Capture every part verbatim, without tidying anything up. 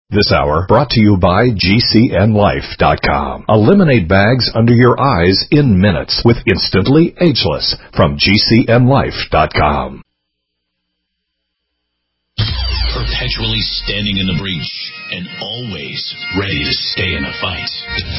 This hour brought to you by G C N Life dot com. Eliminate bags under your eyes in minutes with Instantly Ageless from G C N Life dot com. Perpetually standing in the breach and always ready to stay in a fight.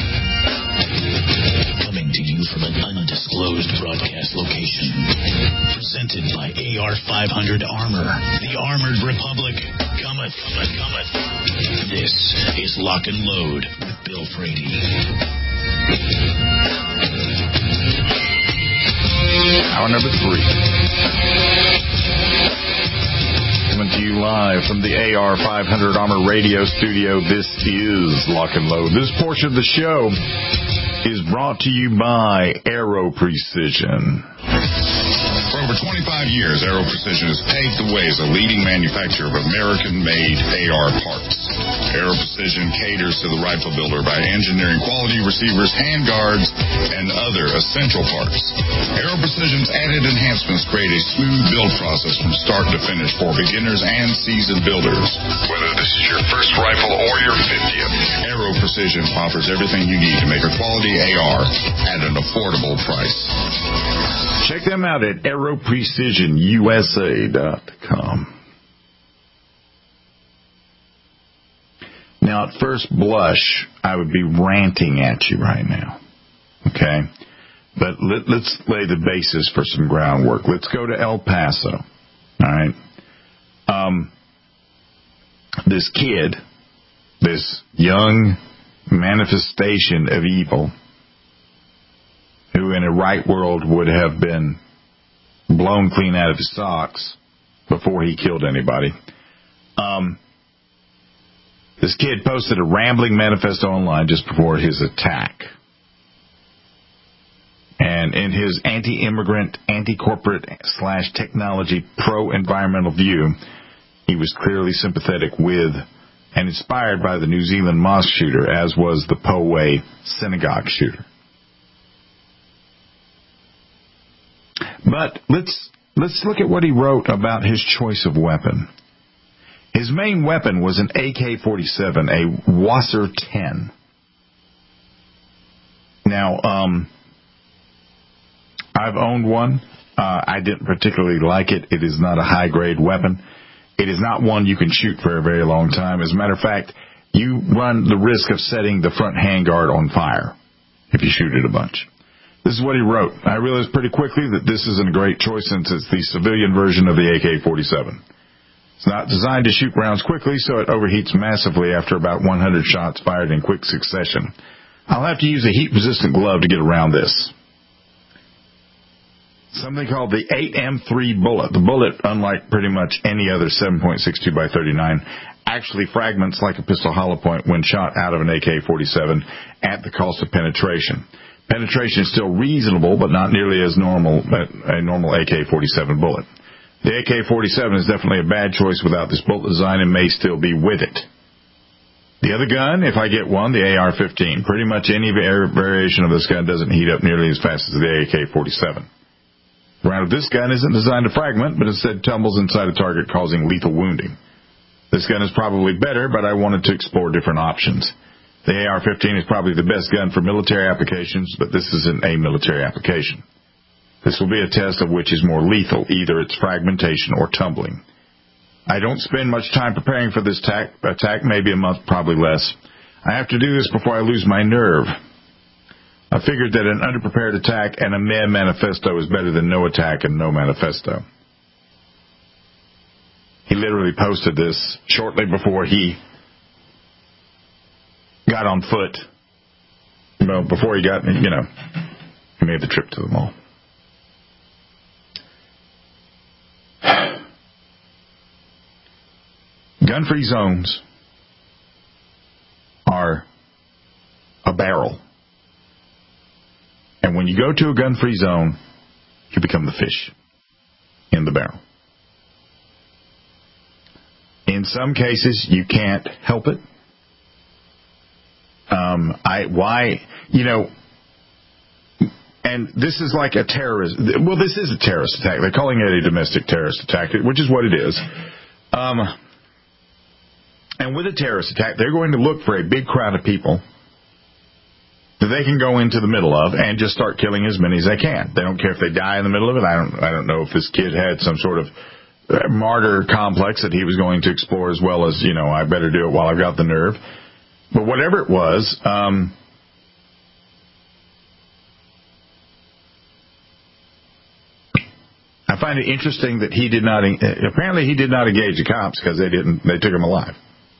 Coming to you from an undisclosed broadcast location. Presented by A R five hundred Armor. The Armored Republic cometh, cometh, cometh. This is Lock and Load with Bill Frady. Hour number three. Coming to you live from the A R five hundred Armor Radio Studio. This is Lock and Load. This portion of the show is brought to you by Aero Precision. For over twenty-five years, Aero Precision has paved the way as a leading manufacturer of American-made A R parts. Aero Precision caters to the rifle builder by engineering quality receivers, handguards, and other essential parts. Aero Precision's added enhancements create a smooth build process from start to finish for beginners and seasoned builders. Whether this is your first rifle or your fiftieth, Aero Precision offers everything you need to make a quality A R at an affordable price. Check them out at aero precision U S A dot com. Now, at first blush, I would be ranting at you right now, okay? But let, let's lay the basis for some groundwork. Let's go to El Paso, all right? Um, this kid, this young manifestation of evil, who in a right world would have been blown clean out of his socks before he killed anybody. Um, this kid posted a rambling manifesto online just before his attack. And in his anti-immigrant, anti-corporate slash technology pro-environmental view, he was clearly sympathetic with and inspired by the New Zealand mosque shooter, as was the Poway synagogue shooter. But let's let's look at what he wrote about his choice of weapon. His main weapon was an A K forty-seven, a Wasser ten. Now, um, I've owned one. Uh, I didn't particularly like it. It is not a high-grade weapon. It is not one you can shoot for a very long time. As a matter of fact, you run the risk of setting the front handguard on fire if you shoot it a bunch. This is what he wrote. I realized pretty quickly that this isn't a great choice since it's the civilian version of the A K forty-seven. It's not designed to shoot rounds quickly, so it overheats massively after about one hundred shots fired in quick succession. I'll have to use a heat-resistant glove to get around this. Something called the eight M three bullet. The bullet, unlike pretty much any other seven point six two by thirty-nine, actually fragments like a pistol hollow point when shot out of an A K forty-seven at the cost of penetration. Penetration is still reasonable, but not nearly as normal a normal A K forty-seven bullet. The A K forty-seven is definitely a bad choice without this bullet design and may still be with it. The other gun, if I get one, the A R fifteen. Pretty much any variation of this gun doesn't heat up nearly as fast as the A K forty-seven. The round of this gun isn't designed to fragment, but instead tumbles inside a target, causing lethal wounding. This gun is probably better, but I wanted to explore different options. The A R fifteen is probably the best gun for military applications, but this isn't a military application. This will be a test of which is more lethal, either its fragmentation or tumbling. I don't spend much time preparing for this attack, attack, maybe a month, probably less. I have to do this before I lose my nerve. I figured that an underprepared attack and a meh manifesto is better than no attack and no manifesto. He literally posted this shortly before he got on foot. Well, before he got, you know, he made the trip to the mall. Gun-free zones are a barrel. And when you go to a gun-free zone, you become the fish in the barrel. In some cases, you can't help it. Um, I why you know, and this is like a terrorist. Well, this is a terrorist attack. They're calling it a domestic terrorist attack, which is what it is. Um, And with a terrorist attack, they're going to look for a big crowd of people that they can go into the middle of and just start killing as many as they can. They don't care if they die in the middle of it. I don't I don't know if this kid had some sort of martyr complex that he was going to explore, as well as, you know, I better do it while I've got the nerve. But whatever it was, um, I find it interesting that he did not, apparently he did not engage the cops because they didn't, they took him alive.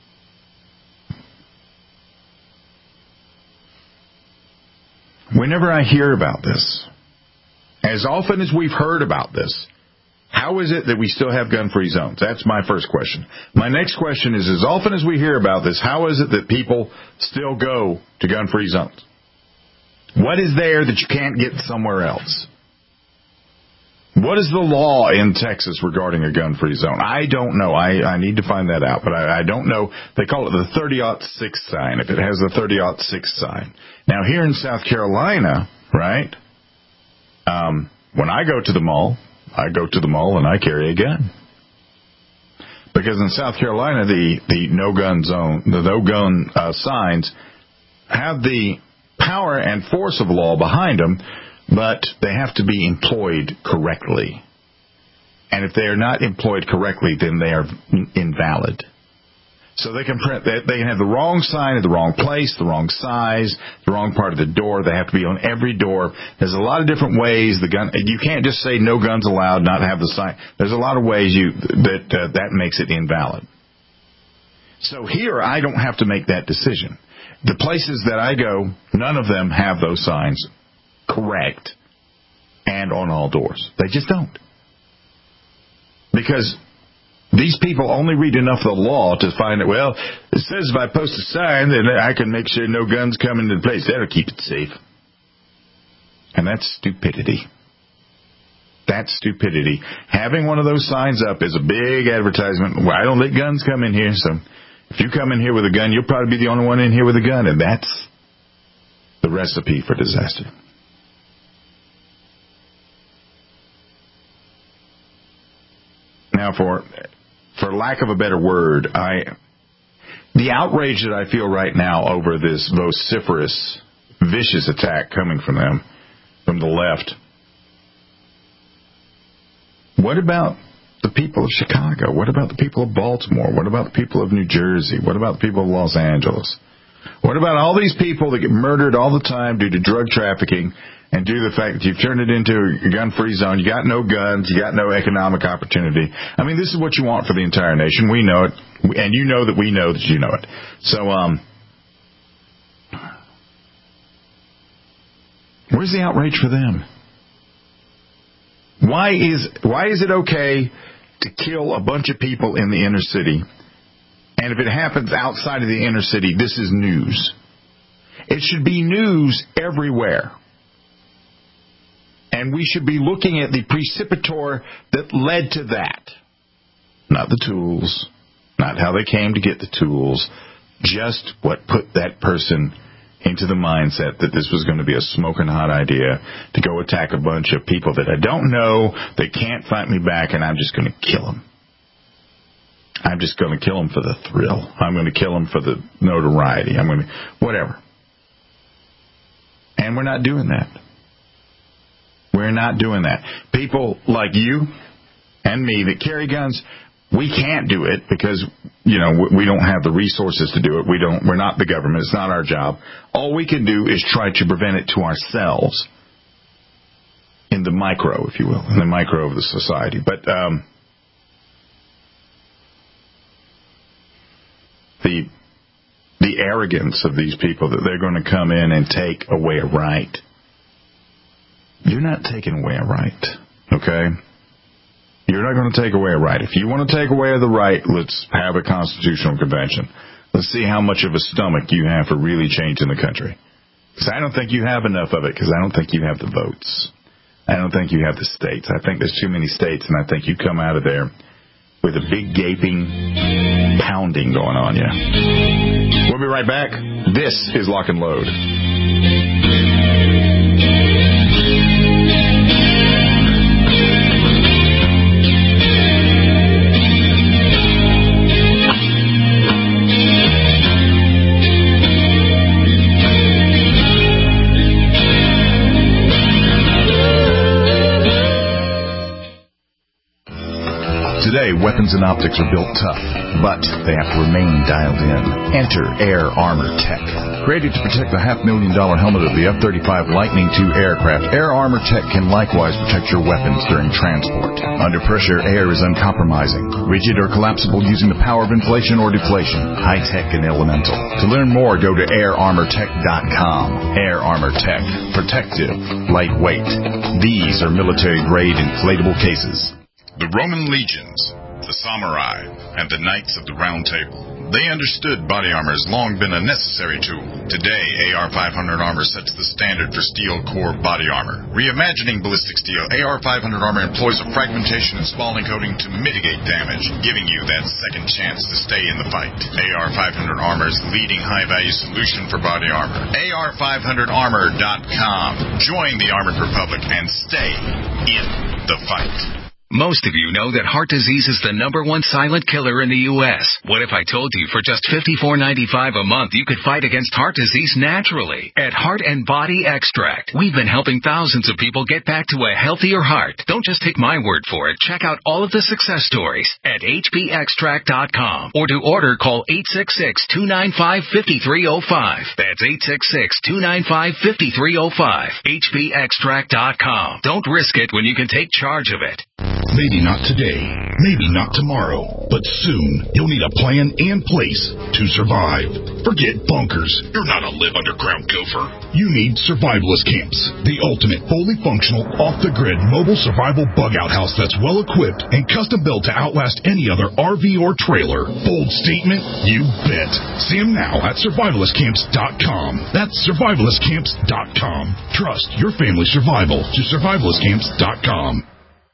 Whenever I hear about this, as often as we've heard about this, how is it that we still have gun-free zones? That's my first question. My next question is, as often as we hear about this, how is it that people still go to gun-free zones? What is there that you can't get somewhere else? What is the law in Texas regarding a gun-free zone? I don't know. I, I need to find that out, but I, I don't know. They call it the thirty oh six sign, if it has the thirty oh six sign. Now, here in South Carolina, right, um, when I go to the mall, I go to the mall and I carry a gun. Because in South Carolina, the, the no-gun zone, the no-gun uh, signs have the power and force of law behind them, but they have to be employed correctly. And if they are not employed correctly, then they are invalid. So they can print, they can have the wrong sign at the wrong place, the wrong size, the wrong part of the door. They have to be on every door. There's a lot of different ways the gun, you can't just say no guns allowed, not have the sign. There's a lot of ways you, that, uh, that makes it invalid. So here, I don't have to make that decision. The places that I go, none of them have those signs correct and on all doors. They just don't. Because these people only read enough of the law to find that, well, it says if I post a sign, then I can make sure no guns come into the place. That'll keep it safe. And that's stupidity. That's stupidity. Having one of those signs up is a big advertisement. Well, I don't let guns come in here, so if you come in here with a gun, you'll probably be the only one in here with a gun, and that's the recipe for disaster. Now, for for lack of a better word, I the outrage that I feel right now over this vociferous, vicious attack coming from them, from the left. What about the people of Chicago? What about the people of Baltimore? What about the people of New Jersey? What about the people of Los Angeles? What about all these people that get murdered all the time due to drug trafficking and due to the fact that you've turned it into a gun-free zone? You got no guns. You got no economic opportunity. I mean, this is what you want for the entire nation. We know it. And you know that we know that you know it. So, um, where's the outrage for them? Why is, why is it okay to kill a bunch of people in the inner city? And if it happens outside of the inner city, this is news. It should be news everywhere. And we should be looking at the precipitor that led to that. Not the tools, not how they came to get the tools, just what put that person into the mindset that this was going to be a smoking hot idea to go attack a bunch of people that I don't know, they can't fight me back, and I'm just going to kill them. I'm just going to kill them for the thrill. I'm going to kill them for the notoriety. I'm going to, whatever. And we're not doing that. We're not doing that. People like you and me that carry guns, we can't do it because, you know, we don't have the resources to do it. We don't, we're not the government. It's not our job. All we can do is try to prevent it to ourselves in the micro, if you will, in the micro of the society. But, um, the, the arrogance of these people that they're going to come in and take away a right. You're not taking away a right, okay? You're not going to take away a right. If you want to take away the right, let's have a constitutional convention. Let's see how much of a stomach you have for really changing the country. Because I don't think you have enough of it, because I don't think you have the votes. I don't think you have the states. I think there's too many states, and I think you come out of there with a big gaping pounding going on you. We'll be right back. This is Lock and Load. Today, weapons and optics are built tough, but they have to remain dialed in. Enter Air Armor Tech. Created to protect the half-million dollar helmet of the F thirty-five Lightning two aircraft, Air Armor Tech can likewise protect your weapons during transport. Under pressure, air is uncompromising, rigid or collapsible using the power of inflation or deflation, high-tech and elemental. To learn more, go to air armor tech dot com. Air Armor Tech. Protective. Lightweight. These are military-grade inflatable cases. The Roman legions, the samurai, and the knights of the Round Table. They understood body armor has long been a necessary tool. Today, A R five hundred armor sets the standard for steel core body armor. Reimagining ballistic steel, A R five hundred armor employs a fragmentation and spalling coating to mitigate damage, giving you that second chance to stay in the fight. A R five hundred armor is the leading high-value solution for body armor. A R five hundred armor dot com. Join the Armored Republic and stay in the fight. Most of you know that heart disease is the number one silent killer in the U S What if I told you for just fifty-four ninety-five a month you could fight against heart disease naturally? At Heart and Body Extract, we've been helping thousands of people get back to a healthier heart. Don't just take my word for it. Check out all of the success stories at H B extract dot com. Or to order, call eight six six, two nine five, five three zero five. That's eight six six, two nine five, five three zero five. H B extract dot com. Don't risk it when you can take charge of it. Maybe not today, maybe not tomorrow, but soon you'll need a plan and place to survive. Forget bunkers. You're not a live underground gopher. You need survivalist camps, the ultimate fully functional, off-the-grid mobile survival bug-out house that's well-equipped and custom-built to outlast any other R V or trailer. Bold statement? You bet. See them now at survivalist camps dot com. That's survivalist camps dot com. Trust your family's survival to survivalist camps dot com.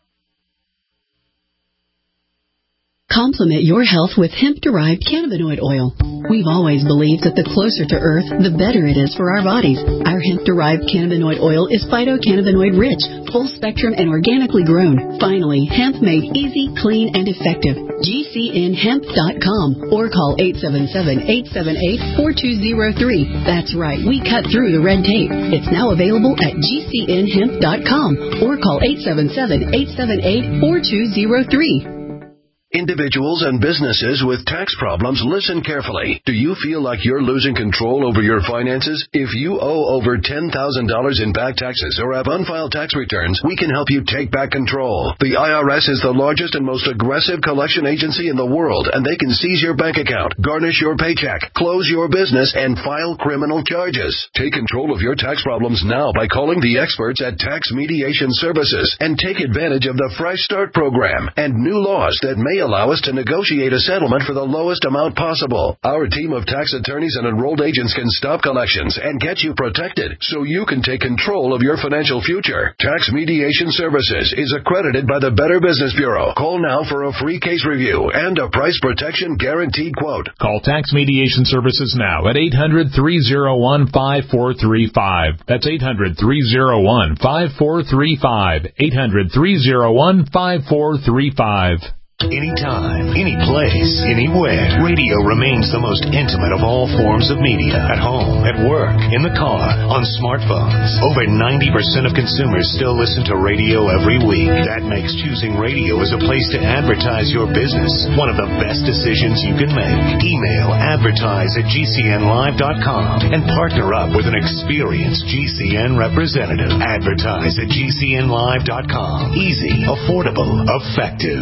Complement your health with hemp-derived cannabinoid oil. We've always believed that the closer to Earth, the better it is for our bodies. Our hemp-derived cannabinoid oil is phytocannabinoid-rich, full-spectrum, and organically grown. Finally, hemp made easy, clean, and effective. G C N hemp dot com or call eight seven seven, eight seven eight, four two zero three. That's right, we cut through the red tape. It's now available at G C N hemp dot com or call eight seven seven, eight seven eight, four two zero three. Individuals and businesses with tax problems, listen carefully. Do you feel like you're losing control over your finances? If you owe over ten thousand dollars in back taxes or have unfiled tax returns, we can help you take back control. The I R S is the largest and most aggressive collection agency in the world, and they can seize your bank account, garnish your paycheck, close your business, and file criminal charges. Take control of your tax problems now by calling the experts at Tax Mediation Services and take advantage of the Fresh Start program and new laws that may allow us to negotiate a settlement for the lowest amount possible. Our team of tax attorneys and enrolled agents can stop collections and get you protected so you can take control of your financial future. Tax Mediation Services is accredited by the Better Business Bureau. Call now for a free case review and a price protection guaranteed quote. Call Tax Mediation Services now at eight hundred, three oh one, five four three five. That's eight hundred, three oh one, five four three five. eight hundred, three oh one, five four three five. Anytime, any place, anywhere. Radio remains the most intimate of all forms of media. At home, at work, in the car, on smartphones. Over ninety percent of consumers still listen to radio every week. That makes choosing radio as a place to advertise your business one of the best decisions you can make. Email advertise at G C N live dot com and partner up with an experienced G C N representative. Advertise at G C N live dot com. Easy, affordable, effective.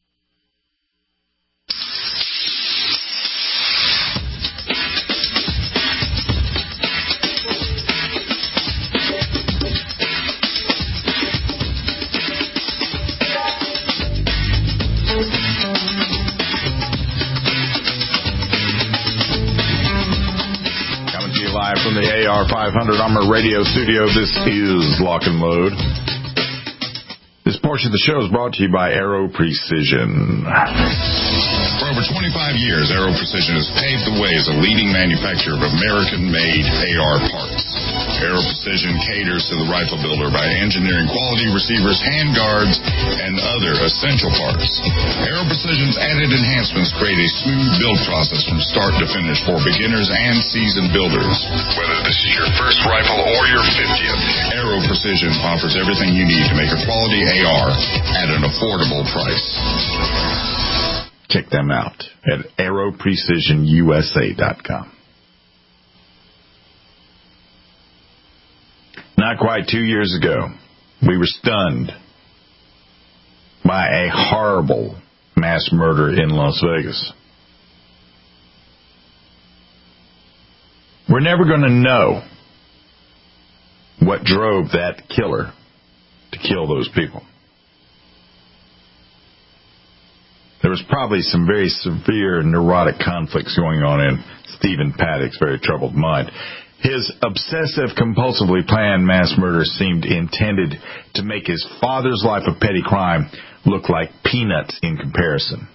From the A R five hundred Armor Radio Studio, this is Lock and Load. This portion of the show is brought to you by Aero Precision. For over twenty-five years, Aero Precision has paved the way as a leading manufacturer of American-made A R parts. Aero Precision caters to the rifle builder by engineering quality receivers, handguards, and other essential parts. Aero Precision's added enhancements create a smooth build process from start to finish for beginners and seasoned builders. Whether this is your first rifle or your fiftieth, Aero Precision offers everything you need to make a quality A R at an affordable price. Check them out at aero precision u s a dot com. Not quite two years ago, we were stunned by a horrible mass murder in Las Vegas. We're never going to know what drove that killer to kill those people. There was probably some very severe neurotic conflicts going on in Stephen Paddock's very troubled mind. His obsessive, compulsively planned mass murder seemed intended to make his father's life of petty crime look like peanuts in comparison.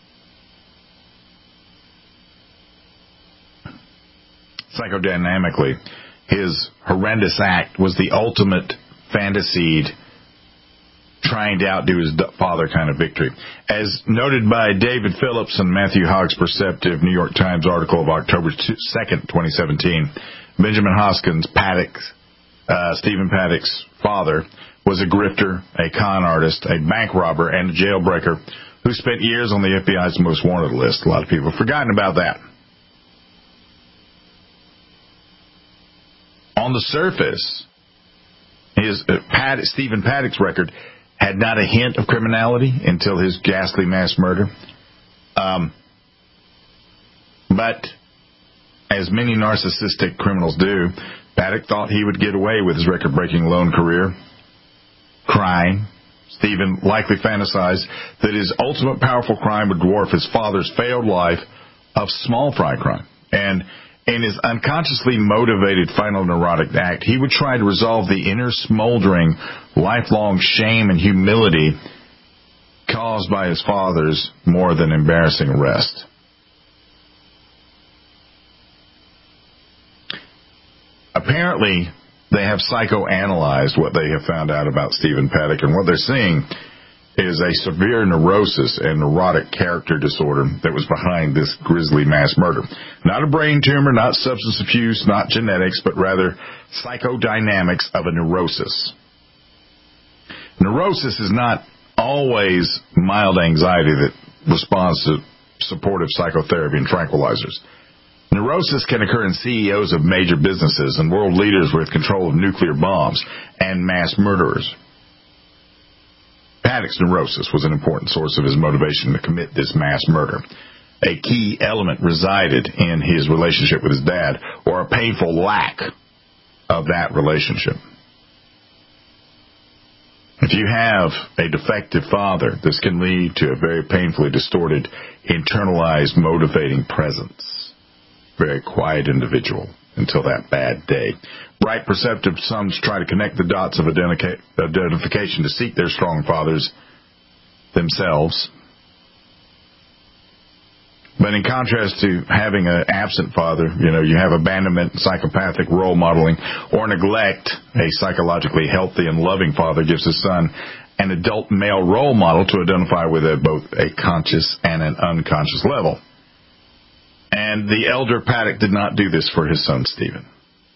Psychodynamically, his horrendous act was the ultimate fantasied, trying to outdo his father kind of victory. As noted by David Phillips and Matthew Hogg's Perceptive New York Times article of October second, twenty seventeen, Benjamin Hoskins, Paddock's, uh, Stephen Paddock's father, was a grifter, a con artist, a bank robber, and a jailbreaker who spent years on the F B I's most wanted list. A lot of people have forgotten about that. On the surface, his uh, Paddock, Stephen Paddock's record had not a hint of criminality until his ghastly mass murder. Um, but as many narcissistic criminals do, Paddock thought he would get away with his record-breaking loan career, crime. Stephen likely fantasized that his ultimate powerful crime would dwarf his father's failed life of small fry crime. And in his unconsciously motivated final neurotic act, he would try to resolve the inner smoldering, lifelong shame and humility caused by his father's more than embarrassing arrest. Apparently, they have psychoanalyzed what they have found out about Stephen Paddock, and what they're seeing is a severe neurosis and neurotic character disorder that was behind this grisly mass murder. Not a brain tumor, not substance abuse, not genetics, but rather psychodynamics of a neurosis. Neurosis is not always mild anxiety that responds to supportive psychotherapy and tranquilizers. Neurosis can occur in C E Os of major businesses and world leaders with control of nuclear bombs and mass murderers. Paddock's neurosis was an important source of his motivation to commit this mass murder. A key element resided in his relationship with his dad, or a painful lack of that relationship. If you have a defective father, this can lead to a very painfully distorted, internalized, motivating presence. Very quiet individual until that bad day. Bright, perceptive sons try to connect the dots of identica- identification to seek their strong fathers themselves. But in contrast to having an absent father, you know, you have abandonment, psychopathic role modeling, or neglect. A psychologically healthy and loving father gives his son an adult male role model to identify with at both a conscious and an unconscious level. And the elder Paddock did not do this for his son, Stephen.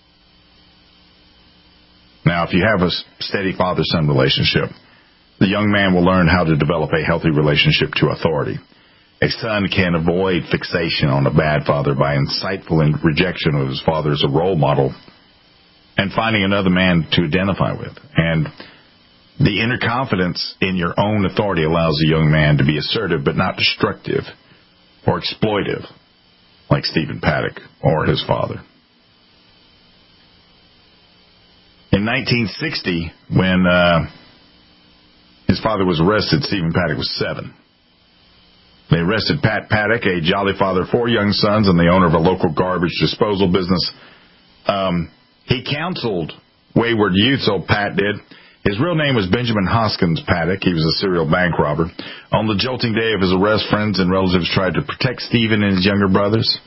Now, if you have a steady father-son relationship, the young man will learn how to develop a healthy relationship to authority. A son can avoid fixation on a bad father by insightful rejection of his father as a role model and finding another man to identify with. And the inner confidence in your own authority allows a young man to be assertive but not destructive or exploitive, like Stephen Paddock or his father. In nineteen sixty, when uh, his father was arrested, Stephen Paddock was seven. They arrested Pat Paddock, a jolly father of four young sons and the owner of a local garbage disposal business. Um, he counseled wayward youths, old Pat did. His real name was Benjamin Hoskins Paddock. He was a serial bank robber. On the jolting day of his arrest, friends and relatives tried to protect Stephen and his younger brothers.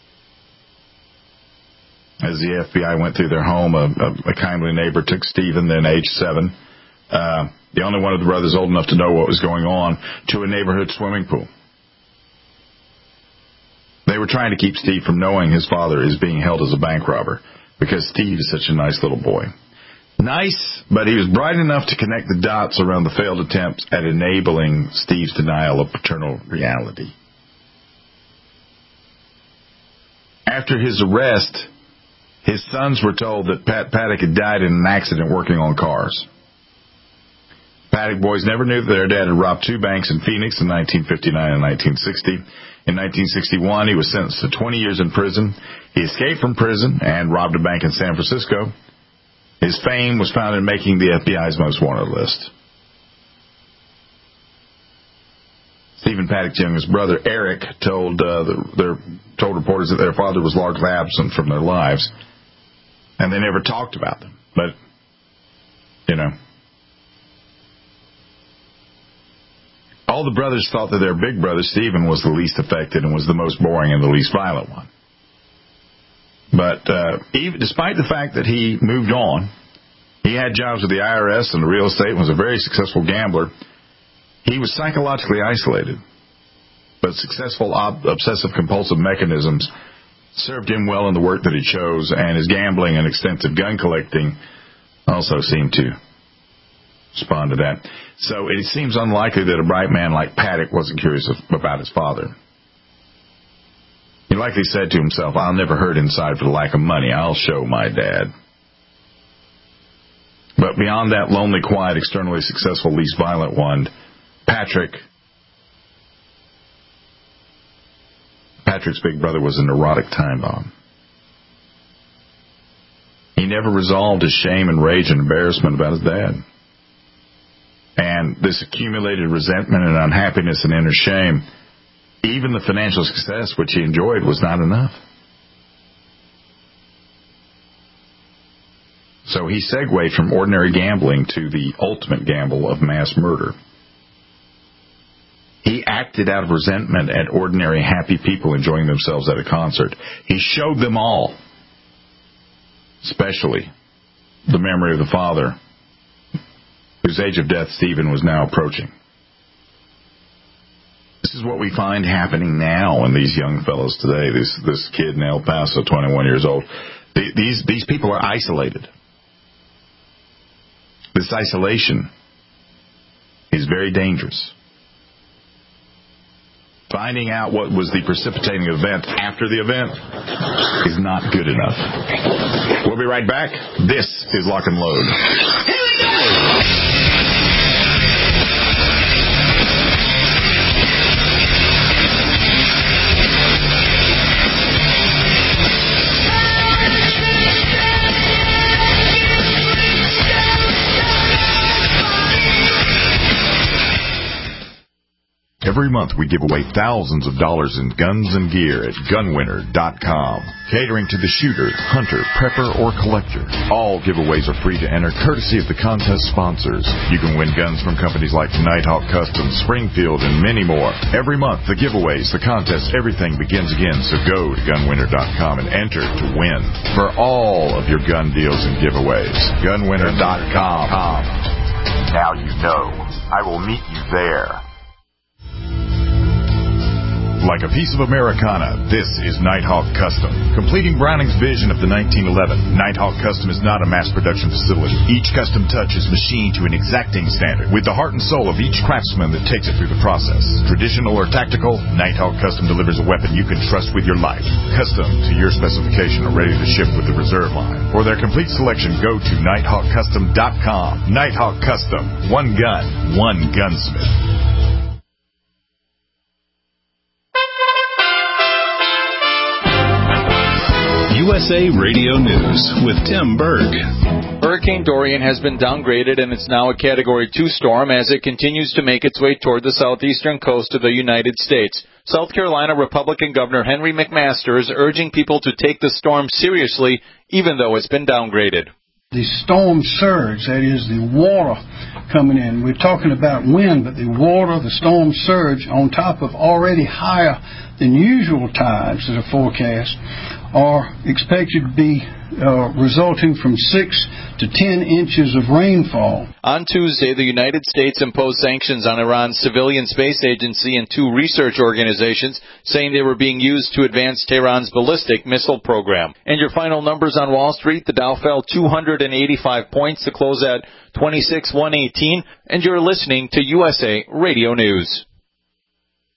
As the F B I went through their home, a, a, a kindly neighbor took Stephen, then age seven, uh, the only one of the brothers old enough to know what was going on, to a neighborhood swimming pool. They were trying to keep Steve from knowing his father is being held as a bank robber, because Steve is such a nice little boy. Nice, but he was bright enough to connect the dots around the failed attempts at enabling Steve's denial of paternal reality. After his arrest, his sons were told that Pat Paddock had died in an accident working on cars. Paddock boys never knew that their dad had robbed two banks in Phoenix in nineteen fifty-nine and nineteen sixty. In nineteen sixty-one, he was sentenced to twenty years in prison. He escaped from prison and robbed a bank in San Francisco. His fame was found in making the F B I's most wanted list. Stephen Paddock's youngest brother, Eric, told uh, the, their, told reporters that their father was largely absent from their lives, and they never talked about them. But, you know, all the brothers thought that their big brother, Stephen, was the least affected and was the most boring and the least violent one. But uh, even despite the fact that he moved on, he had jobs with the I R S and the real estate and was a very successful gambler, he was psychologically isolated. But successful ob- obsessive-compulsive mechanisms served him well in the work that he chose, and his gambling and extensive gun collecting also seemed to respond to that. So it seems unlikely that a bright man like Paddock wasn't curious of, about his father. He likely said to himself, I'll never hurt inside for the lack of money. I'll show my dad. But beyond that lonely, quiet, externally successful, least violent one, Patrick, Patrick's big brother was a neurotic time bomb. He never resolved his shame and rage and embarrassment about his dad. And this accumulated resentment and unhappiness and inner shame, even the financial success which he enjoyed, was not enough. So he segued from ordinary gambling to the ultimate gamble of mass murder. He acted out of resentment at ordinary happy people enjoying themselves at a concert. He showed them all, especially the memory of the father, whose age of death Stephen was now approaching. This is what we find happening now in these young fellows today. This this kid in El Paso, twenty-one years old. These these people are isolated. This isolation is very dangerous. Finding out what was the precipitating event after the event is not good enough. We'll be right back. This is Lock and Load. Here we go! Every month we give away thousands of dollars in guns and gear at gun winner dot com. Catering to the shooter, hunter, prepper, or collector. All giveaways are free to enter, courtesy of the contest sponsors. You can win guns from companies like Nighthawk Customs, Springfield, and many more. Every month, the giveaways, the contests, everything begins again. So go to gun winner dot com and enter to win for all of your gun deals and giveaways. gun winner dot com. Now you know. I will meet you there. Like a piece of Americana, this is Nighthawk Custom. Completing Browning's vision of the nineteen eleven, Nighthawk Custom is not a mass production facility. Each custom touch is machined to an exacting standard with the heart and soul of each craftsman that takes it through the process. Traditional or tactical, Nighthawk Custom delivers a weapon you can trust with your life. Custom to your specification or ready to ship with the reserve line. For their complete selection, go to nighthawk custom dot com. Nighthawk Custom. One gun, one gunsmith. U S A Radio News with Tim Berg. Hurricane Dorian has been downgraded and it's now a Category two storm as it continues to make its way toward the southeastern coast of the United States. South Carolina Republican Governor Henry McMaster is urging people to take the storm seriously, even though it's been downgraded. The storm surge, that is the water coming in. We're talking about wind, but the water, the storm surge, on top of already higher than usual tides that are forecast, are expected to be uh, resulting from six to ten inches of rainfall. On Tuesday, the United States imposed sanctions on Iran's civilian space agency and two research organizations, saying they were being used to advance Tehran's ballistic missile program. And your final numbers on Wall Street, the Dow fell two hundred eighty-five points to close at twenty-six thousand one hundred eighteen, and you're listening to U S A Radio News.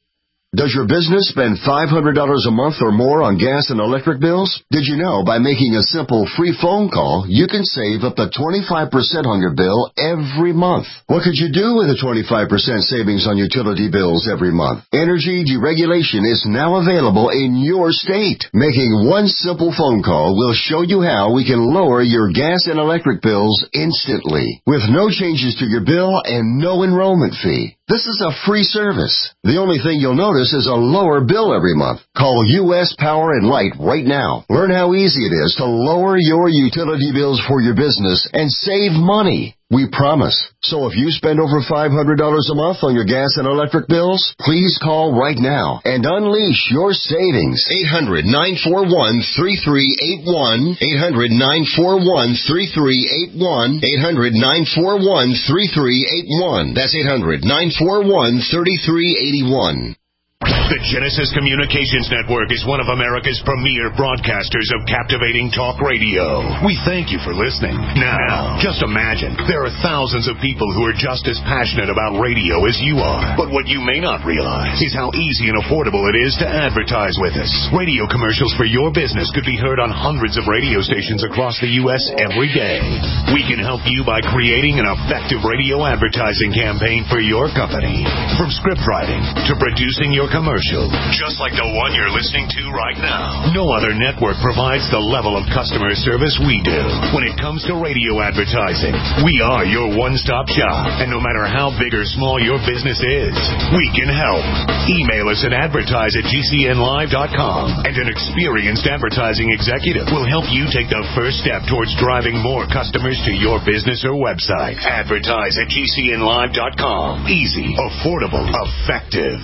Does your business spend five hundred dollars a month or more on gas and electric bills? Did you know by making a simple free phone call, you can save up to twenty-five percent on your bill every month? What could you do with a twenty-five percent savings on utility bills every month? Energy deregulation is now available in your state. Making one simple phone call will show you how we can lower your gas and electric bills instantly, with no changes to your bill and no enrollment fee. This is a free service. The only thing you'll notice is a lower bill every month. Call U S Power and Light right now. Learn how easy it is to lower your utility bills for your business and save money. We promise. So if you spend over five hundred dollars a month on your gas and electric bills, please call right now and unleash your savings. eight hundred, nine four one, three three eight one. eight hundred, nine four one, three three eight one. eight hundred, nine four one, three three eight one. That's eight hundred, nine four one, three three eight one. The Genesis Communications Network is one of America's premier broadcasters of captivating talk radio. We thank you for listening. Now, just imagine, there are thousands of people who are just as passionate about radio as you are. But what you may not realize is how easy and affordable it is to advertise with us. Radio commercials for your business could be heard on hundreds of radio stations across the U S every day. We can help you by creating an effective radio advertising campaign for your company. From script writing to producing your commercial, just like the one you're listening to right now. No other network provides the level of customer service we do. When it comes to radio advertising, we are your one-stop shop. And no matter how big or small your business is, we can help. Email us at advertise at g c n live dot com, and an experienced advertising executive will help you take the first step towards driving more customers to your business or website. Advertise at g c n live dot com. Easy, affordable, effective.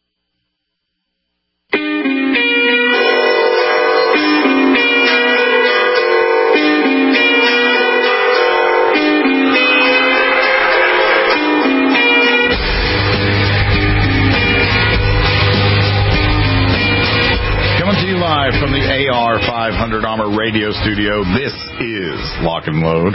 From the A R five hundred Armor Radio Studio, this is Lock and Load.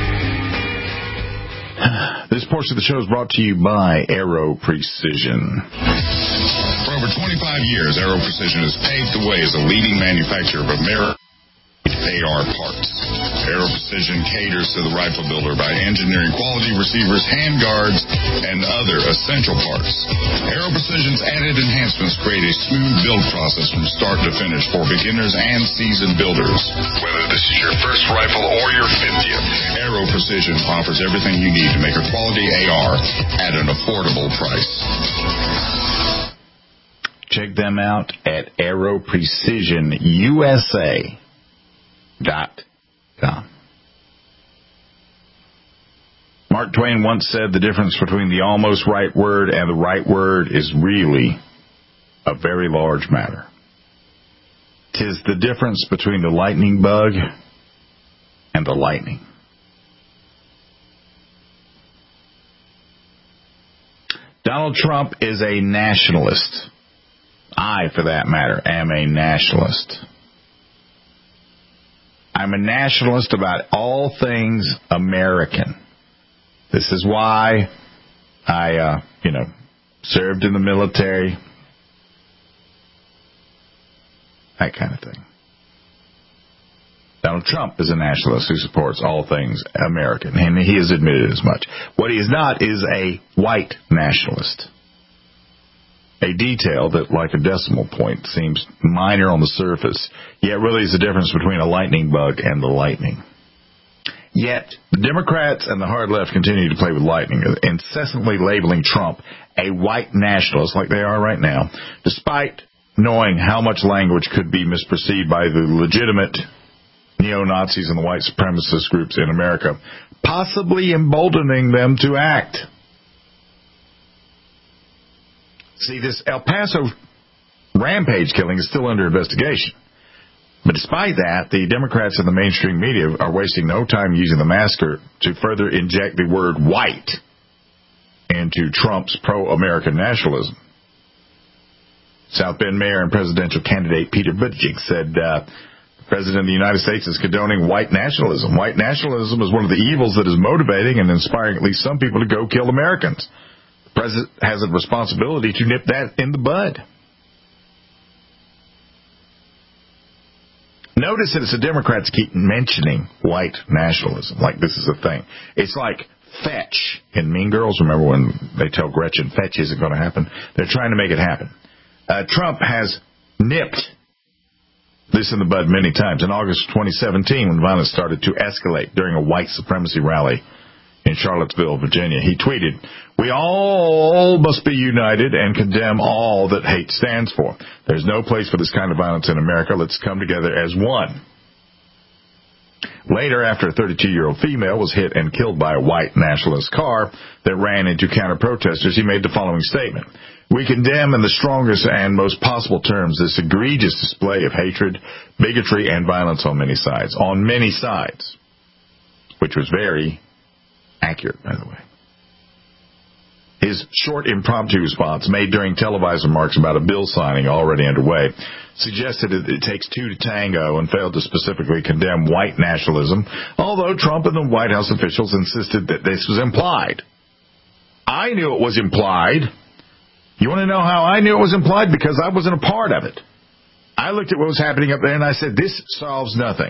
This portion of the show is brought to you by Aero Precision. For over twenty-five years, Aero Precision has paved the way as a leading manufacturer of American A R parts. Aero Precision caters to the rifle builder by engineering quality receivers, handguards, and other essential parts. Aero Precision's added enhancements create a smooth build process from start to finish for beginners and seasoned builders. Whether this is your first rifle or your fiftieth, Aero Precision offers everything you need to make a quality A R at an affordable price. Check them out at Aero Precision U S A dot com. Mark Twain once said the difference between the almost right word and the right word is really a very large matter. 'Tis the difference between the lightning bug and the lightning. Donald Trump is a nationalist. I, for that matter, am a nationalist. I'm a nationalist about all things American. This is why I, uh, you know, served in the military. That kind of thing. Donald Trump is a nationalist who supports all things American, and he has admitted as much. What he is not is a white nationalist. A detail that, like a decimal point, seems minor on the surface, yet really is the difference between a lightning bug and the lightning. Yet, the Democrats and the hard left continue to play with lightning, incessantly labeling Trump a white nationalist like they are right now, despite knowing how much language could be misperceived by the legitimate neo-Nazis and the white supremacist groups in America, possibly emboldening them to act. See, this El Paso rampage killing is still under investigation. But despite that, the Democrats and the mainstream media are wasting no time using the massacre to further inject the word white into Trump's pro-American nationalism. South Bend Mayor and presidential candidate Peter Buttigieg said uh, the President of the United States is condoning white nationalism. White nationalism is one of the evils that is motivating and inspiring at least some people to go kill Americans. President has a responsibility to nip that in the bud. Notice that it's the Democrats keep mentioning white nationalism, like this is a thing. It's like fetch in Mean Girls. Remember when they tell Gretchen, fetch isn't going to happen? They're trying to make it happen. Uh, Trump has nipped this in the bud many times. In August of twenty seventeen, when violence started to escalate during a white supremacy rally in Charlottesville, Virginia, he tweeted, "We all must be united and condemn all that hate stands for. There's no place for this kind of violence in America. Let's come together as one." Later, after a thirty-two-year-old female was hit and killed by a white nationalist car that ran into counter-protesters, he made the following statement: "We condemn in the strongest and most possible terms this egregious display of hatred, bigotry, and violence on many sides." On many sides. Which was very accurate, by the way. His short impromptu response, made during televised remarks about a bill signing already underway, suggested that it takes two to tango and failed to specifically condemn white nationalism, although Trump and the White House officials insisted that this was implied. I knew it was implied. You want to know how I knew it was implied? Because I wasn't a part of it. I looked at what was happening up there and I said, this solves nothing.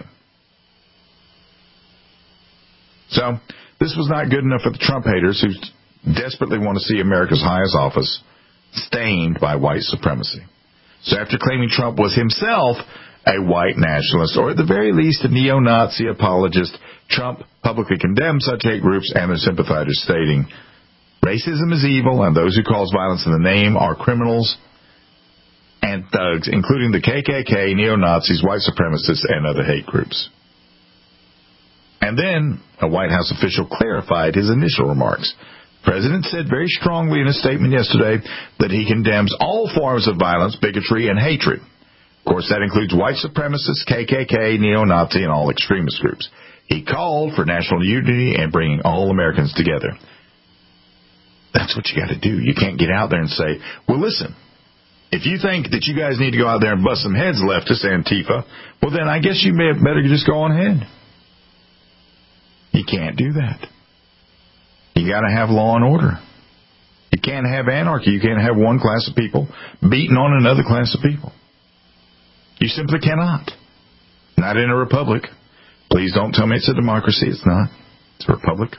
So, this was not good enough for the Trump haters who desperately want to see America's highest office stained by white supremacy. So after claiming Trump was himself a white nationalist, or at the very least a neo-Nazi apologist, Trump publicly condemned such hate groups and their sympathizers, stating, "Racism is evil, and those who cause violence in the name are criminals and thugs, including the K K K, neo-Nazis, white supremacists, and other hate groups." And then a White House official clarified his initial remarks. The president said very strongly in a statement yesterday that he condemns all forms of violence, bigotry, and hatred. Of course, that includes white supremacists, K K K, neo-Nazi, and all extremist groups. He called for national unity and bringing all Americans together. That's what you got to do. You can't get out there and say, well, listen, if you think that you guys need to go out there and bust some heads, leftist Antifa, well, then I guess you may have better just go on ahead. You can't do that. You got to have law and order. You can't have anarchy. You can't have one class of people beating on another class of people. You simply cannot. Not in a republic. Please don't tell me it's a democracy. It's not. It's a republic.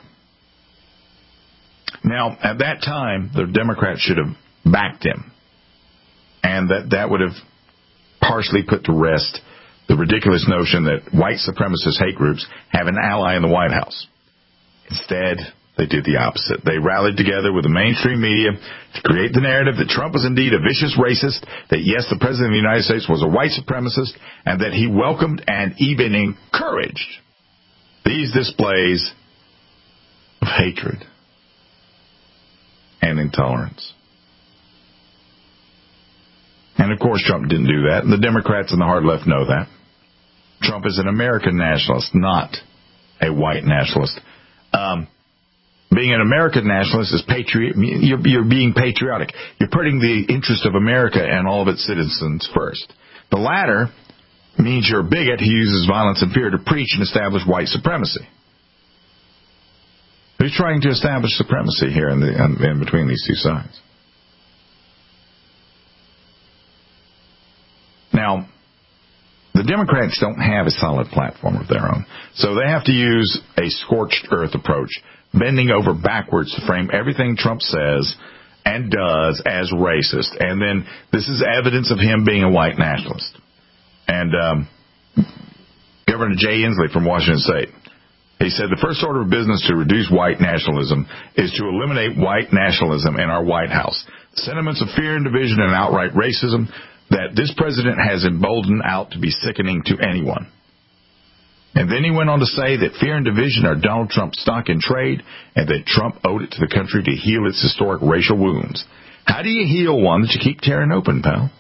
Now, at that time, the Democrats should have backed him. And that, that would have partially put to rest the ridiculous notion that white supremacist hate groups have an ally in the White House. Instead, they did the opposite. They rallied together with the mainstream media to create the narrative that Trump was indeed a vicious racist, that yes, the President of the United States was a white supremacist, and that he welcomed and even encouraged these displays of hatred and intolerance. And of course, Trump didn't do that, and the Democrats and the hard left know that. Trump is an American nationalist, not a white nationalist. Um, being an American nationalist is patriot. You're, you're being patriotic. You're putting the interest of America and all of its citizens first. The latter means you're a bigot who uses violence and fear to preach and establish white supremacy. Who's trying to establish supremacy here in, the, in between these two sides? Now, the Democrats don't have a solid platform of their own, so they have to use a scorched earth approach, bending over backwards to frame everything Trump says and does as racist. And then this is evidence of him being a white nationalist. And um, Governor Jay Inslee from Washington State, he said the first order of business to reduce white nationalism is to eliminate white nationalism in our White House. Sentiments of fear and division and outright racism that this president has emboldened out to be sickening to anyone. And then he went on to say that fear and division are Donald Trump's stock in trade and that Trump owed it to the country to heal its historic racial wounds. How do you heal one that you keep tearing open, pal?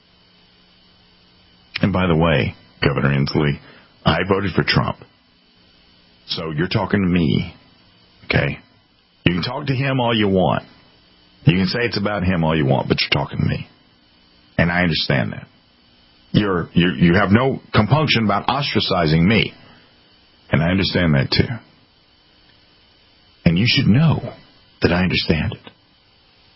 And by the way, Governor Inslee, I voted for Trump. So you're talking to me, okay? You can talk to him all you want. You can say it's about him all you want, but you're talking to me. And I understand that. You're, you you have no compunction about ostracizing me. And I understand that too. And you should know that I understand it.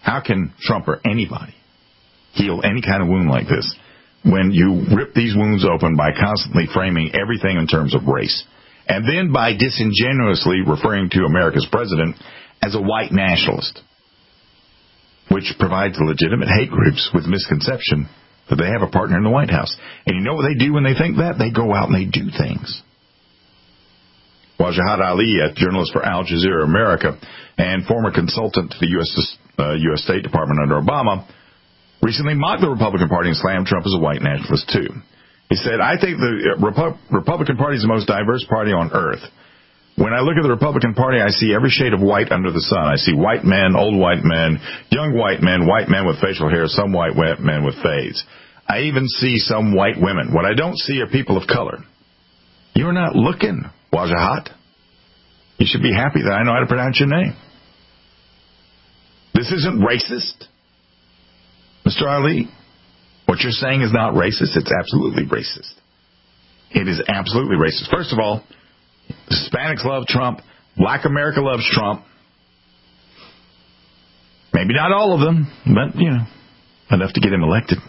How can Trump or anybody heal any kind of wound like this when you rip these wounds open by constantly framing everything in terms of race, and then by disingenuously referring to America's president as a white nationalist, which provides legitimate hate groups with misconception that they have a partner in the White House. And you know what they do when they think that? They go out and they do things. Wajahat Ali, a journalist for Al Jazeera America and former consultant to the U S Uh, U S State Department under Obama, recently mocked the Republican Party and slammed Trump as a white nationalist, too. He said, I think the Repu- Republican Party is the most diverse party on earth. When I look at the Republican Party, I see every shade of white under the sun. I see white men, old white men, young white men, white men with facial hair, some white men with fades. I even see some white women. What I don't see are people of color. You're not looking, Wajahat. You should be happy that I know how to pronounce your name. This isn't racist, Mister Ali. What you're saying is not racist. It's absolutely racist. It is absolutely racist. First of all, Hispanics love Trump. Black America loves Trump. Maybe not all of them, but, you know, enough to get him elected.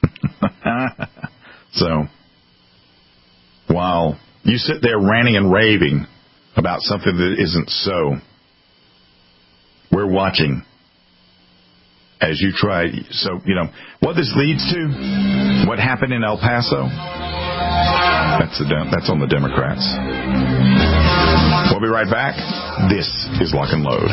So, while you sit there ranting and raving about something that isn't so, we're watching as you try. So, you know, what this leads to, what happened in El Paso, that's, a, that's on the Democrats. We'll be right back. This is Lock and Load.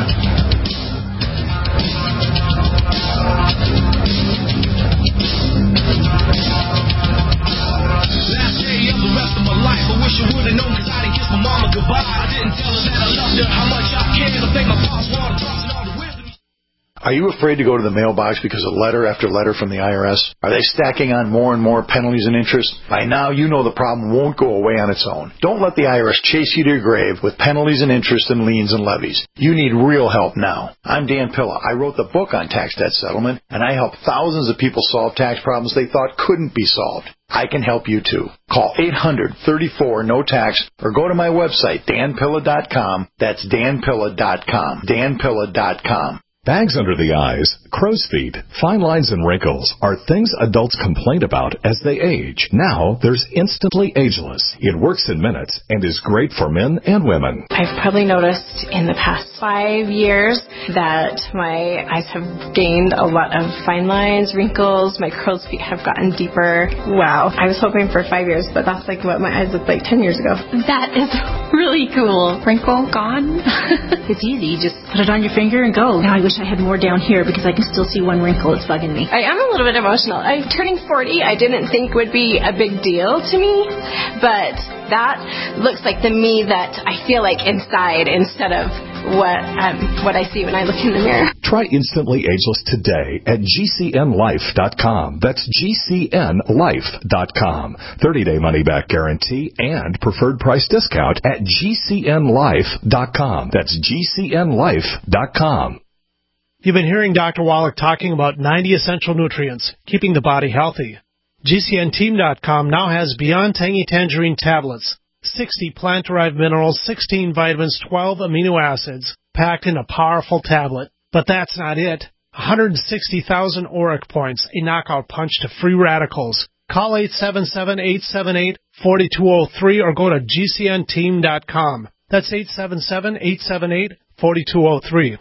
Last day of the rest of my life, I wish I would've known, cause I didn't kiss my mama goodbye. I didn't tell her that I loved her, how much I cared. I think my boss wanted to talk and all the wisdom. Are you afraid to go to the mailbox because of letter after letter from the I R S? Are they stacking on more and more penalties and interest? By now, you know the problem won't go away on its own. Don't let the I R S chase you to your grave with penalties and interest and liens and levies. You need real help now. I'm Dan Pilla. I wrote the book on tax debt settlement, and I help thousands of people solve tax problems they thought couldn't be solved. I can help you too. Call eight hundred, thirty-four, no tax or go to my website, dan pilla dot com. That's dan pilla dot com. dan pilla dot com. Bags under the eyes, crow's feet, fine lines and wrinkles are things adults complain about as they age. Now there's Instantly Ageless. It works in minutes and is great for men and women. I've probably noticed in the past five years that my eyes have gained a lot of fine lines, wrinkles, my crow's feet have gotten deeper. Wow. I was hoping for five years, but that's like what my eyes looked like ten years ago. That is really cool. Wrinkle gone. It's easy. You just put it on your finger and go. Now I wish I had more down here because I can still see one wrinkle. It's bugging me. I am a little bit emotional. I'm turning forty. I didn't think would be a big deal to me, but that looks like the me that I feel like inside instead of what um, what I see when I look in the mirror. Try Instantly Ageless today at G C N life dot com. That's G C N life dot com. thirty-day money-back guarantee and preferred price discount at G C N life dot com. That's G C N life dot com. You've been hearing Doctor Wallach talking about ninety essential nutrients, keeping the body healthy. G C N team dot com now has Beyond Tangy Tangerine tablets, sixty plant-derived minerals, sixteen vitamins, twelve amino acids, packed in a powerful tablet. But that's not it. one hundred sixty thousand auric points, a knockout punch to free radicals. Call eight seven seven, eight seven eight, four two zero three or go to G C N team dot com. That's eight seven seven, eight seven eight, four two zero three.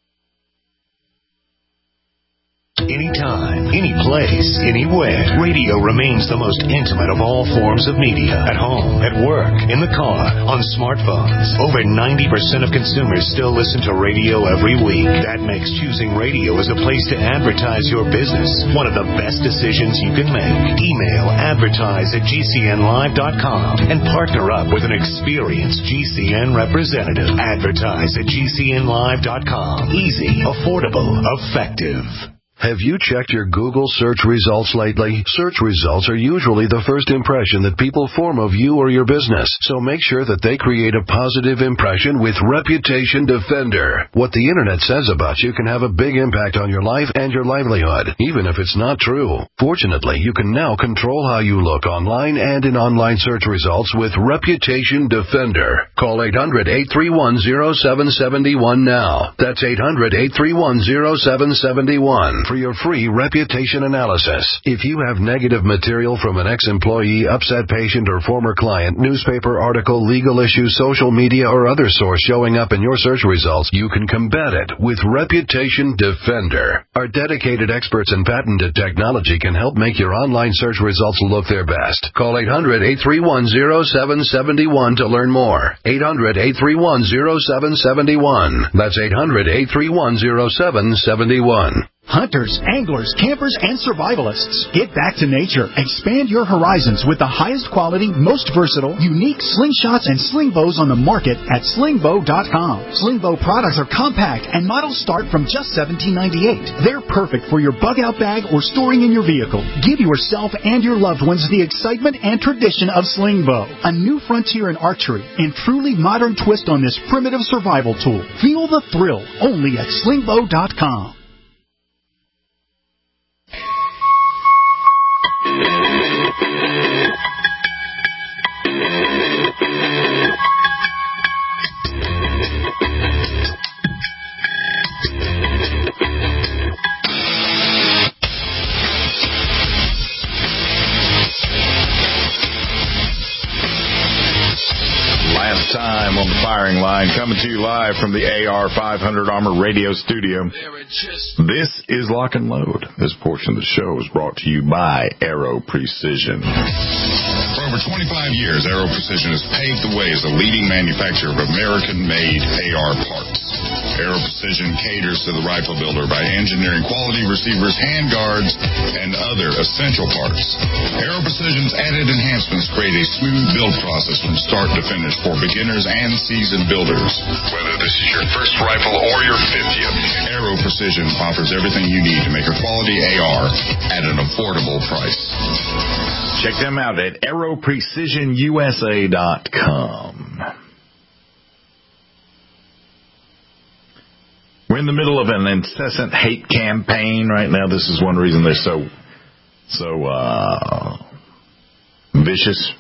Anytime, any place, anywhere. Radio remains the most intimate of all forms of media. At home, at work, in the car, on smartphones. Over ninety percent of consumers still listen to radio every week. That makes choosing radio as a place to advertise your business one of the best decisions you can make. Email advertise at G C N live dot com and partner up with an experienced G C N representative. Advertise at G C N live dot com. Easy, affordable, effective. Have you checked your Google search results lately? Search results are usually the first impression that people form of you or your business, so make sure that they create a positive impression with Reputation Defender. What the internet says about you can have a big impact on your life and your livelihood, even if it's not true. Fortunately, you can now control how you look online and in online search results with Reputation Defender. Call eight hundred, eight three one, zero seven seven one now. That's eight hundred, eight three one, zero seven seven one. For your free reputation analysis. If you have negative material from an ex-employee, upset patient, or former client, newspaper article, legal issue, social media, or other source showing up in your search results, you can combat it with Reputation Defender. Our dedicated experts in patented technology can help make your online search results look their best. Call eight hundred, eight three one, zero seven seven one to learn more. eight hundred, eight three one, zero seven seven one. That's eight hundred, eight three one, zero seven seven one. Hunters, anglers, campers, and survivalists. Get back to nature. Expand your horizons with the highest quality, most versatile, unique slingshots and sling bows on the market at sling bow dot com. Sling bow products are compact and models start from just seventeen ninety-eight. They're perfect for your bug-out bag or storing in your vehicle. Give yourself and your loved ones the excitement and tradition of sling bow. A new frontier in archery and truly modern twist on this primitive survival tool. Feel the thrill only at sling bow dot com. Last time on the firing line, coming to you live from the A R five hundred Armor Radio Studio. This is Lock and Load. This portion of the show is brought to you by Aero Precision. For over twenty-five years, Aero Precision has paved the way as a leading manufacturer of American-made A R parts. Aero Precision caters to the rifle builder by engineering quality receivers, handguards, and other essential parts. Aero Precision's added enhancements create a smooth build process from start to finish for beginners and seasoned builders. Whether this is your first rifle or your fiftieth, Aero Precision offers everything you need to make a quality A R at an affordable price. Check them out at aero precision u s a dot com. We're in the middle of an incessant hate campaign right now. This is one reason they're so, so, uh, vicious.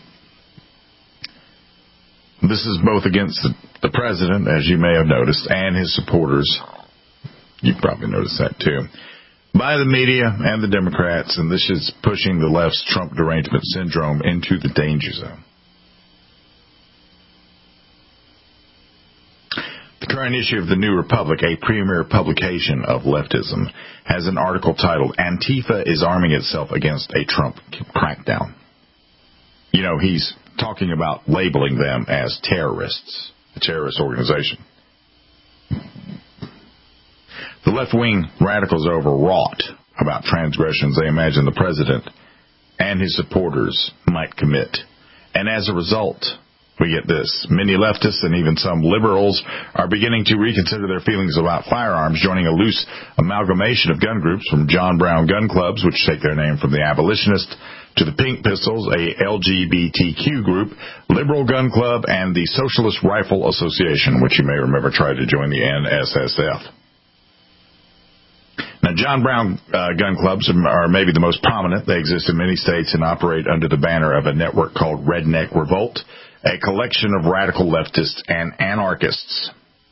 This is both against the, the president, as you may have noticed, and his supporters. You've probably noticed that too. By the media and the Democrats, and this is pushing the left's Trump derangement syndrome into the danger zone. The current issue of the New Republic, a premier publication of leftism, has an article titled, Antifa is Arming Itself Against a Trump Crackdown. You know, he's talking about labeling them as terrorists, a terrorist organization. The left-wing radicals are overwrought about transgressions they imagine the president and his supporters might commit. And as a result, we get this. Many leftists and even some liberals are beginning to reconsider their feelings about firearms, joining a loose amalgamation of gun groups from John Brown gun clubs, which take their name from the abolitionist, to the Pink Pistols, a L G B T Q group, Liberal Gun Club, and the Socialist Rifle Association, which you may remember tried to join the N S S F. Now, John Brown uh, gun clubs are maybe the most prominent. They exist in many states and operate under the banner of a network called Redneck Revolt, a collection of radical leftists and anarchists.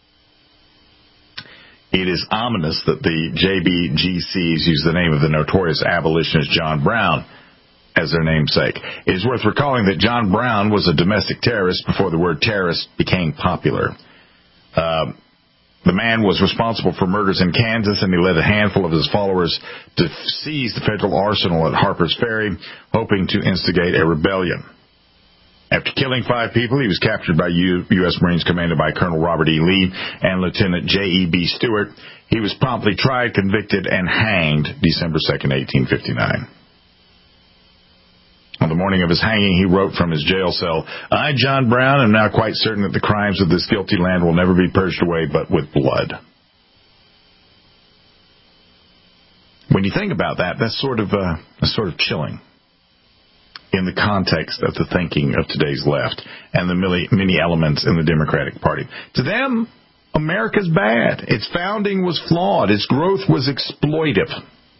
It is ominous that the J B G Cs use the name of the notorious abolitionist John Brown as their namesake. It is worth recalling that John Brown was a domestic terrorist before the word terrorist became popular. Uh, The man was responsible for murders in Kansas, and he led a handful of his followers to seize the federal arsenal at Harper's Ferry, hoping to instigate a rebellion. After killing five people, he was captured by U- U.S. Marines commanded by Colonel Robert E. Lee and Lieutenant J E B. Stewart. He was promptly tried, convicted, and hanged December second, eighteen fifty-nine. On the morning of his hanging, he wrote from his jail cell, I, John Brown, am now quite certain that the crimes of this guilty land will never be purged away but with blood. When think about that, that's sort of uh, that's sort of chilling in the context of the thinking of today's left and the many, many elements in the Democratic Party. To them, America's bad. Its founding was flawed. Its growth was exploitive.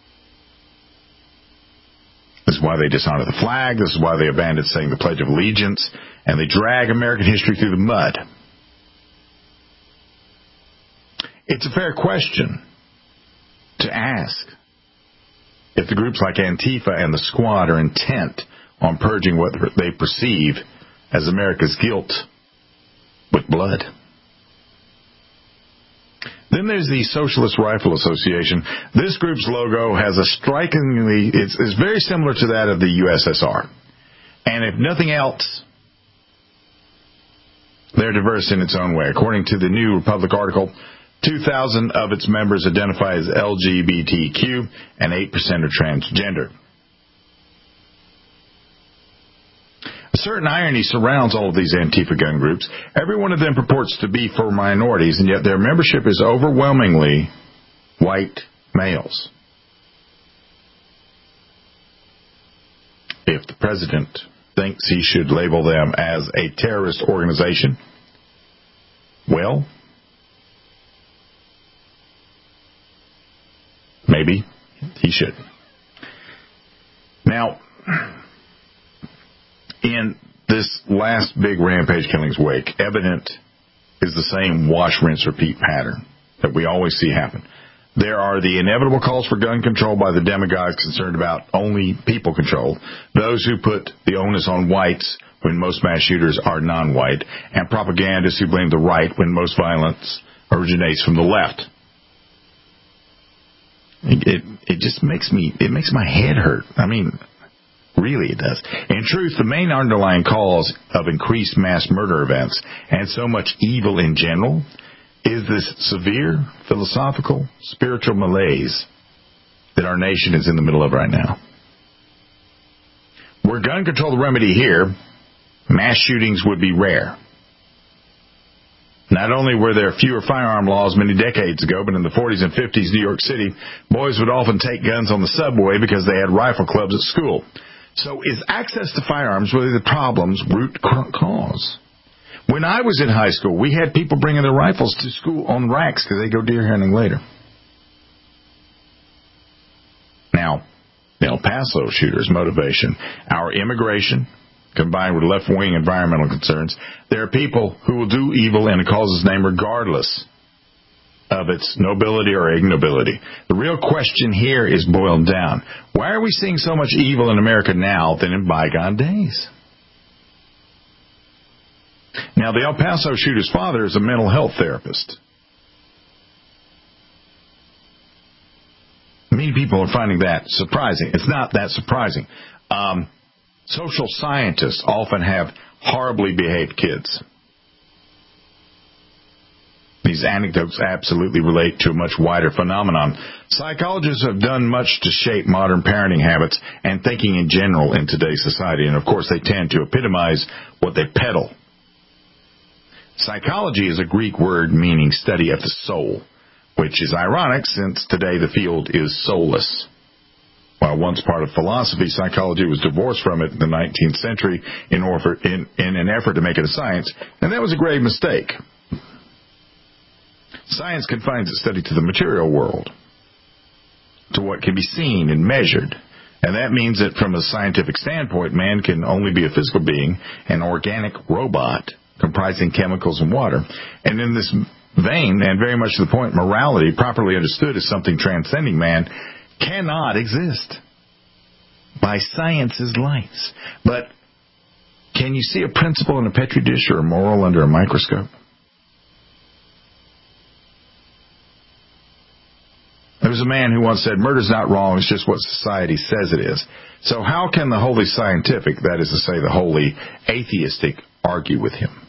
This is why they dishonor the flag. This is why they abandoned saying the Pledge of Allegiance, and they drag American history through the mud. It's a fair question to ask if the groups like Antifa and the Squad are intent on purging what they perceive as America's guilt with blood. Then there's the Socialist Rifle Association. This group's logo has a strikingly, it's, it's very similar to that of the U S S R. And if nothing else, they're diverse in its own way. According to the New Republic article, two thousand of its members identify as L G B T Q and eight percent are transgender. A certain irony surrounds all of these Antifa gun groups. Every one of them purports to be for minorities, and yet their membership is overwhelmingly white males. If the president thinks he should label them as a terrorist organization, well, maybe he should. Now, in this last big rampage killings wake, evident is the same wash, rinse, repeat pattern that we always see happen. There are the inevitable calls for gun control by the demagogues concerned about only people control, those who put the onus on whites when most mass shooters are non-white, and propagandists who blame the right when most violence originates from the left. It, it, it just makes me, it makes my head hurt. I mean, really it does. In truth, the main underlying cause of increased mass murder events and so much evil in general is this severe philosophical, spiritual malaise that our nation is in the middle of right now. Were gun control the remedy here, mass shootings would be rare. Not only were there fewer firearm laws many decades ago, but in the forties and fifties, New York City, boys would often take guns on the subway because they had rifle clubs at school. So is access to firearms really the problem's root cause? When I was in high school, we had people bringing their rifles to school on racks because they go deer hunting later. Now, the El Paso shooter's motivation, our immigration, combined with left-wing environmental concerns, there are people who will do evil in a cause's name regardless of its nobility or ignobility. The real question here is boiled down. Why are we seeing so much evil in America now than in bygone days? Now, the El Paso shooter's father is a mental health therapist. Many people are finding that surprising. It's not that surprising. Um, social scientists often have horribly behaved kids. These anecdotes absolutely relate to a much wider phenomenon. Psychologists have done much to shape modern parenting habits and thinking in general in today's society, and of course they tend to epitomize what they peddle. Psychology is a Greek word meaning study of the soul, which is ironic since today the field is soulless. While once part of philosophy, psychology was divorced from it in the nineteenth century in, order, in, in an effort to make it a science, and that was a grave mistake. Science confines its study to the material world, to what can be seen and measured. And that means that from a scientific standpoint, man can only be a physical being, an organic robot comprising chemicals and water. And in this vein, and very much to the point, morality, properly understood as something transcending man, cannot exist by science's lights. But can you see a principle in a petri dish or a moral under a microscope? There was a man who once said, murder's not wrong, it's just what society says it is. So how can the wholly scientific, that is to say the wholly atheistic, argue with him?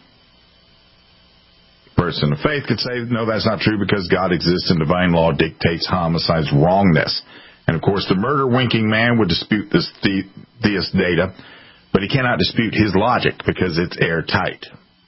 A person of faith could say, no, that's not true because God exists and divine law dictates homicide's wrongness. And of course the murder-winking man would dispute this the- theist data, but he cannot dispute his logic because it's airtight.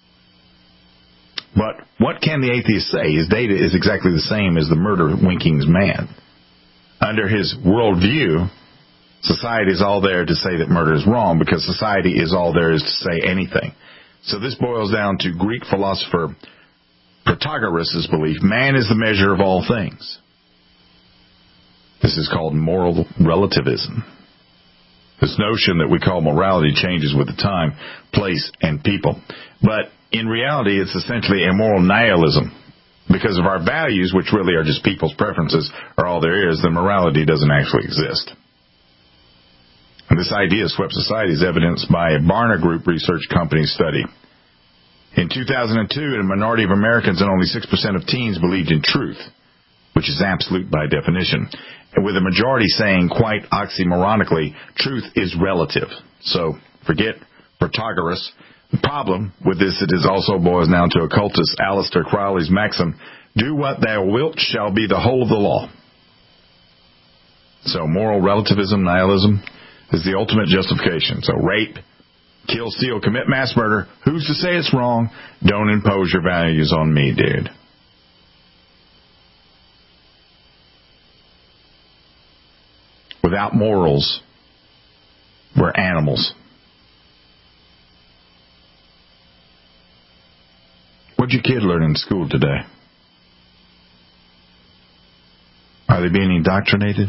But what can the atheist say? His data is exactly the same as the murder-winking's man. under his worldview, society is all there to say that murder is wrong because society is all there is to say anything. So this boils down to Greek philosopher Protagoras' belief, man is the measure of all things. This is called moral relativism. This notion that we call morality changes with the time, place, and people. But in reality, it's essentially a moral nihilism. Because of our values, which really are just people's preferences, are all there is, then morality doesn't actually exist. And this idea swept society is evidenced by a Barna Group research company study. In two thousand two, a minority of Americans and only six percent of teens believed in truth, which is absolute by definition, and with a majority saying quite oxymoronically, truth is relative. So forget Protagoras. The problem with this, it is also boils down to occultist Aleister Crowley's maxim, do what thou wilt shall be the whole of the law. So moral relativism, nihilism, is the ultimate justification. So rape, kill, steal, commit mass murder, who's to say it's wrong? Don't impose your values on me, dude. Without morals, we're animals. What'd your kid learn in school today? Are they being indoctrinated?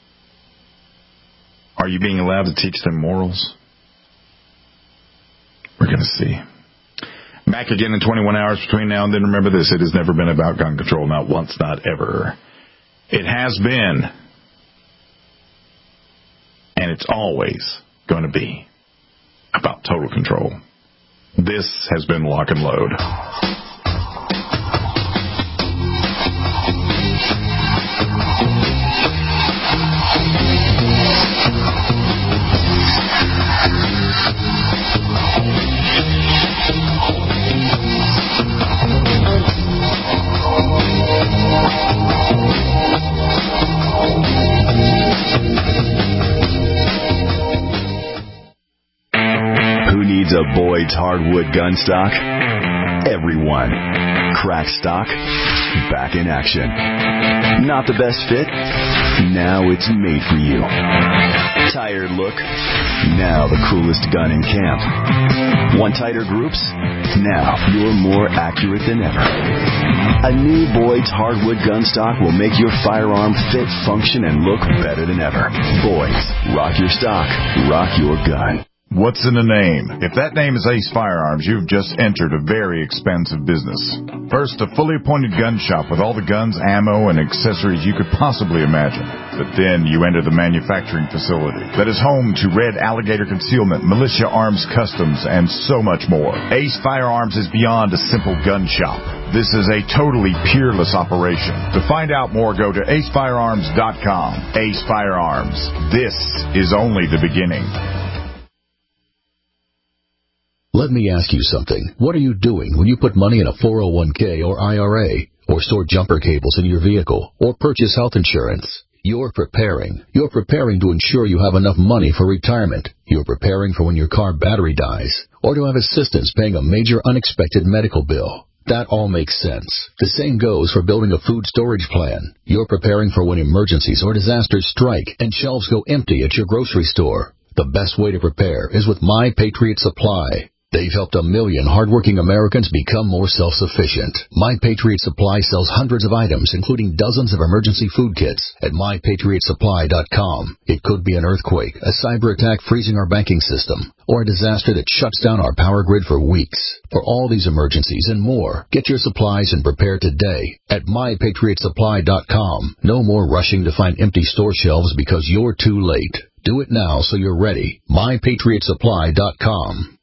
Are you being allowed to teach them morals? We're going to see. Back again in twenty-one hours between now and then. Remember this, it has never been about gun control. Not once, not ever. It has been, and it's always going to be, about total control. This has been Lock and Load. Who needs a Boyd's hardwood gun stock? Everyone. Crack stock, back in action. Not the best fit? Now it's made for you. Tired look? Now the coolest gun in camp. Want tighter groups? Now you're more accurate than ever. A new Boyd's hardwood gun stock will make your firearm fit, function, and look better than ever. Boyd's. Rock your stock. Rock your gun. What's in a name? If that name is Ace Firearms, you've just entered a very expensive business. First, a fully appointed gun shop with all the guns, ammo, and accessories you could possibly imagine. But then you enter the manufacturing facility that is home to Red Alligator Concealment, Militia Arms Customs, and so much more. Ace Firearms is beyond a simple gun shop. This is a totally peerless operation. To find out more, go to ace firearms dot com. Ace Firearms. This is only the beginning. Let me ask you something. What are you doing when you put money in a four oh one k or I R A, or store jumper cables in your vehicle, or purchase health insurance? You're preparing. You're preparing to ensure you have enough money for retirement. You're preparing for when your car battery dies, or to have assistance paying a major unexpected medical bill. That all makes sense. The same goes for building a food storage plan. You're preparing for when emergencies or disasters strike and shelves go empty at your grocery store. The best way to prepare is with My Patriot Supply. They've helped a million hardworking Americans become more self-sufficient. My Patriot Supply sells hundreds of items, including dozens of emergency food kits, at my patriot supply dot com. It could be an earthquake, a cyber attack freezing our banking system, or a disaster that shuts down our power grid for weeks. For all these emergencies and more, get your supplies and prepare today at my patriot supply dot com. No more rushing to find empty store shelves because you're too late. Do it now so you're ready. my patriot supply dot com.